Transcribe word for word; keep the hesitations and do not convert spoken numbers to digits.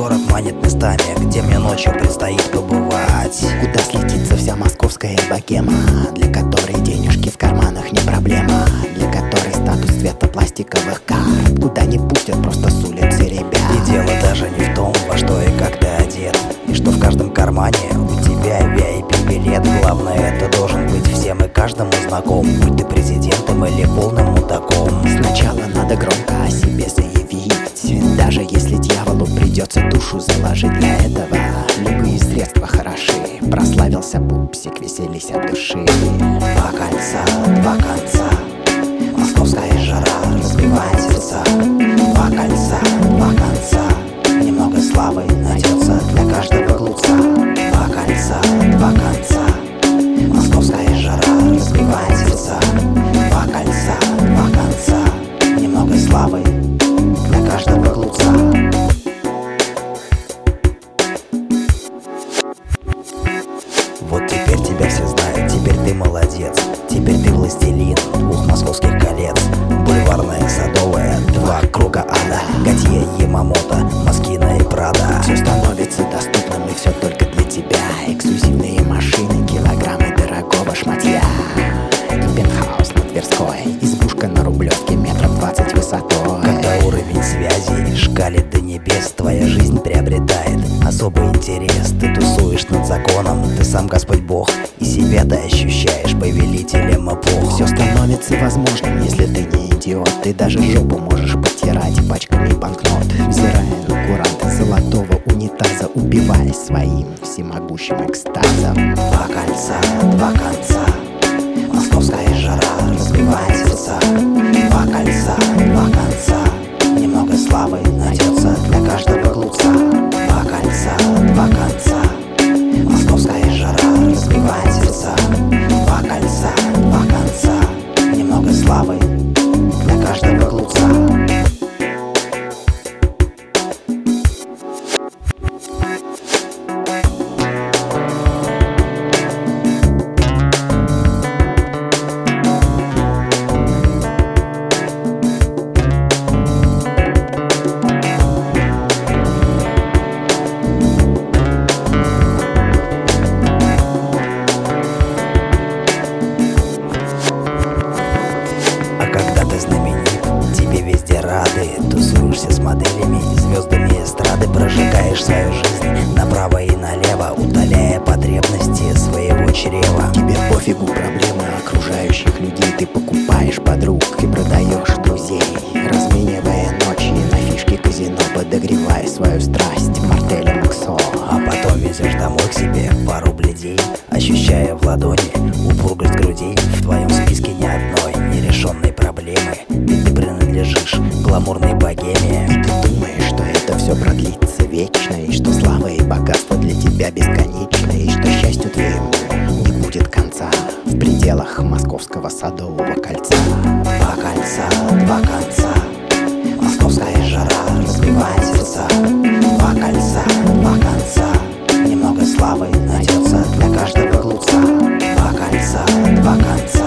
город манит местами, где мне ночью предстоит побывать. Куда слетится вся московская богема, для которой денежки в карманах не проблема, для которой статус цвета пластиковых карт куда не пустят просто с улицы ребят. И дело даже не в том, во что и как ты одет, и что в каждом кармане у тебя ви ай пи-билет. Главное, это должен быть всем и каждому знаком, будь ты президентом или полным мудаком. Сначала надо громко о себе заявить, даже если дьяволу придется душу заложить. Для этого любые средства хороши. Прославился пупсик, веселись от души. Два кольца, два конца, московская жара разбивает сердца. Два кольца, два конца, немного славы найдется для каждого глупца. Два кольца, два конца, московская жара разбивает сердца. Два кольца, два конца, немного славы для каждого глупца. Вот теперь тебя все знают, теперь ты молодец, теперь ты властелин двух московских колец. Бульварная, Садовая, два круга ада, Готье, Ямамото, Москина и Прада. Все становится доступным и все только для тебя. Эксклюзивные машины, килограммы дорогого шматья. И пентхаус на Тверской, избушка на Рублевке метров двадцать высотой. Когда уровень связи шкалит до небес, твоя жизнь приобретает особый интерес. Ты тусуешь над законом, ты сам Господь Бог, и себя ты ощущаешь повелителем эпох. Все становится возможным, если ты не идиот. Ты даже жопу можешь потирать пачками банкнот, взирая на куранты золотого унитаза, убиваясь своим всемогущим экстазом. Два кольца, два конца, московская жара разбивает сердца. Два кольца, два конца, немного славы найдется для каждого глупца. Два кольца, два конца, московская жара разбивает сердца. Два кольца, два конца, немного славы для каждого глупца. Тусуешься с моделями и звездами эстрады, прожигаешь свою жизнь направо и налево, утоляя потребности своего чрева. Тебе пофигу проблемы окружающих людей. Ты покупаешь подруг и продаешь друзей, разменивая ночи на фишки казино, подогревая свою страсть мартелем иксо. А потом везешь домой к себе пару бледей, ощущая в ладони упругость грудей. В твоем списке ни одной нерешенной проблемы, ведь ты принадлежишь гламурной богеме. И ты думаешь, что это все продлится вечно, и что слава и богатство для тебя бесконечны, и что счастью твоему не будет конца в пределах московского Садового кольца. Два кольца, два конца, московская жара разбивает сердца. Два кольца, два конца, немного славы найдется для каждого глупца. Два кольца, два конца,